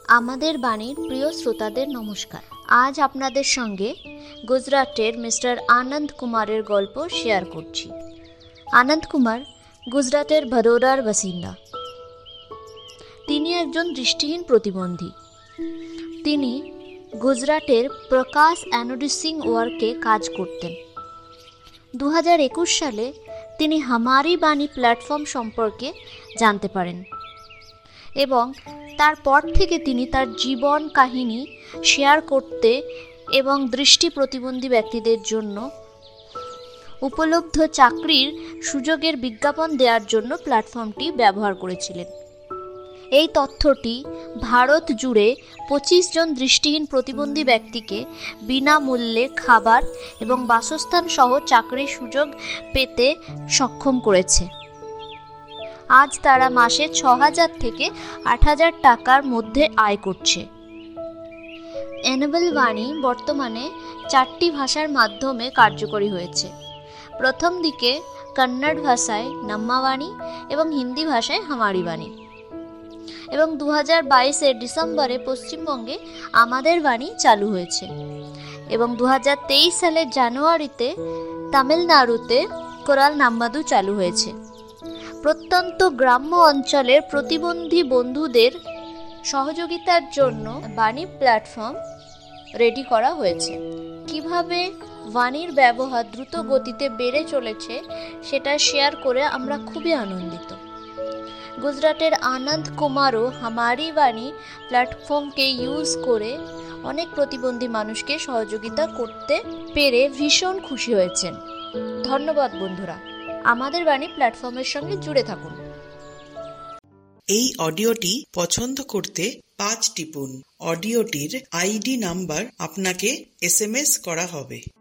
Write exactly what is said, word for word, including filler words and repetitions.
আমাদের বাণীর প্রিয় শ্রোতাদের নমস্কার। আজ আপনাদের সঙ্গে গুজরাটের মিস্টার আনন্দ কুমারের গল্প শেয়ার করছি। আনন্দ কুমার গুজরাটের ভদোদার বাসিন্দা। তিনি একজন দৃষ্টিহীন প্রতিবন্ধী। তিনি গুজরাটের প্রকাশ অ্যানোডিসিং ওয়ার্কে কাজ করতেন। দু হাজার একুশ সালে তিনি হামারি বাণী প্ল্যাটফর্ম সম্পর্কে জানতে পারেন এবং তারপর থেকে তিনি তার জীবন কাহিনী শেয়ার করতে এবং দৃষ্টি প্রতিবন্ধী ব্যক্তিদের জন্য উপলব্ধ চাকরির সুযোগের বিজ্ঞাপন দেওয়ার জন্য প্ল্যাটফর্মটি ব্যবহার করেছিলেন। এই তথ্যটি ভারত জুড়ে পঁচিশ জন দৃষ্টিহীন প্রতিবন্ধী ব্যক্তিকে বিনামূল্যে খাবার এবং বাসস্থান সহ চাকরির সুযোগ পেতে সক্ষম করেছে। আজ তারা মাসে ছ হাজার থেকে আট হাজার টাকার মধ্যে আয় করছে। এনেবল বাণী বর্তমানে চারটি ভাষার মাধ্যমে কার্যকরী হয়েছে। প্রথম দিকে কন্নড় ভাষায় নাম্মাবাণী এবং হিন্দি ভাষায় হামারি বাণী, এবং দু হাজার বাইশের ডিসেম্বরে পশ্চিমবঙ্গে আমাদের বাণী চালু হয়েছে এবং দু হাজার তেইশ সালের জানুয়ারিতে তামিলনাড়ুতে কোরাল নাম্বাদু চালু হয়েছে। প্রত্যন্ত গ্রাম্য অঞ্চলের প্রতিবন্ধী বন্ধুদের সহযোগিতার জন্য বাণী প্ল্যাটফর্ম রেডি করা হয়েছে। কিভাবে বাণীর ব্যবহার দ্রুত গতিতে বেড়ে চলেছে সেটা শেয়ার করে আমরা খুবই আনন্দিত। গুজরাটের আনন্দ কুমারও হামারি বাণী প্ল্যাটফর্মকে ইউজ করে অনেক প্রতিবন্ধী মানুষকে সহযোগিতা করতে পেরে ভীষণ খুশি হয়েছেন। ধন্যবাদ বন্ধুরা, আমাদের বাণী প্ল্যাটফর্মের সঙ্গে জুড়ে থাকুন। এই অডিওটি পছন্দ করতে পাঁচ টিপুন। অডিওটির আইডি নাম্বার আপনাকে এস এম এস করা হবে।